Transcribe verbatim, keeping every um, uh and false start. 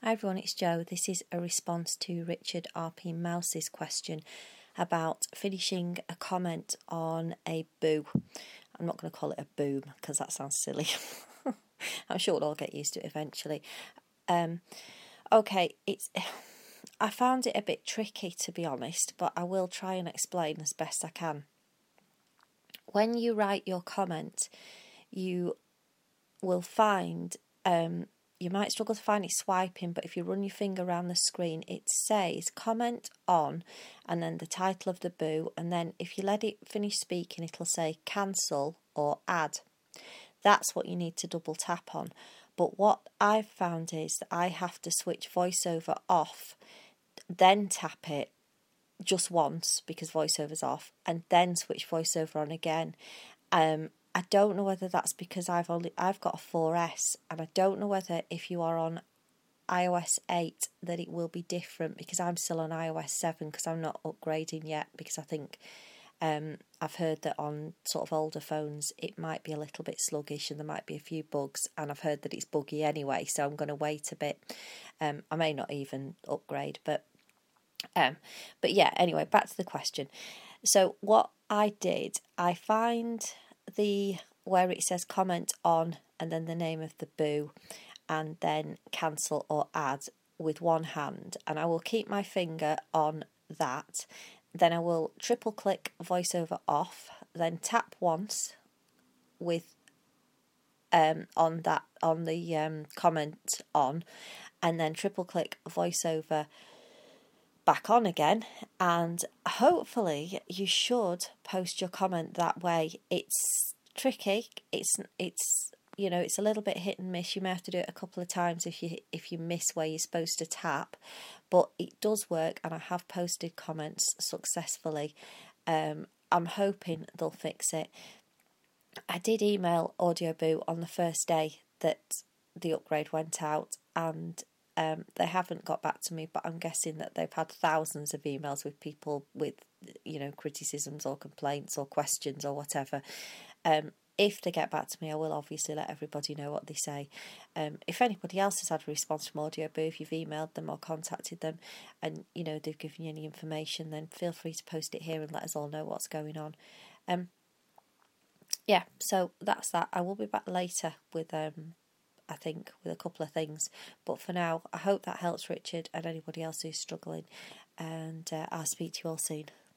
Hi everyone, it's Jo. This is a response to Richard R P Mouse's question about finishing a comment on a boo. I'm not going to call it a boom because that sounds silly. I'm sure we'll all get used to it eventually. Um, okay, it's. I found it a bit tricky, to be honest, but I will try and explain as best I can. When you write your comment, you will find... Um, You might struggle to find it swiping, but if you run your finger around the screen, it says comment on and then the title of the boo. And then if you let it finish speaking, it'll say cancel or add. That's what you need to double tap on. But what I've found is that I have to switch voiceover off, then tap it just once because voiceover's off, and then switch voiceover on again. Um, I don't know whether that's because I've only I've got a four S, and I don't know whether if you are on i O S eight that it will be different, because I'm still on i O S seven because I'm not upgrading yet, because I think um, I've heard that on sort of older phones it might be a little bit sluggish and there might be a few bugs, and I've heard that it's buggy anyway, so I'm going to wait a bit. Um, I may not even upgrade, but um, but yeah, anyway, back to the question. So what I did, I find the where it says comment on and then the name of the boo and then cancel or add with one hand, and I will keep my finger on that. Then I will triple click voiceover off, then tap once with um on that on the um comment on, and then triple click voiceover back on again, and hopefully you should post your comment that way. It's tricky, it's it's you know, it's a little bit hit and miss. You may have to do it a couple of times if you if you miss where you're supposed to tap, but it does work, and I have posted comments successfully. um I'm hoping they'll fix it. I did email Audioboo on the first day that the upgrade went out, and Um, they haven't got back to me, but I'm guessing that they've had thousands of emails with people with, you know, criticisms or complaints or questions or whatever. Um, if they get back to me, I will obviously let everybody know what they say. Um, if anybody else has had a response from Audioboo, if you've emailed them or contacted them and, you know, they've given you any information, then feel free to post it here and let us all know what's going on. Um, yeah, so that's that. I will be back later with... Um, I think, with a couple of things. But for now, I hope that helps Richard and anybody else who's struggling. And uh, I'll speak to you all soon.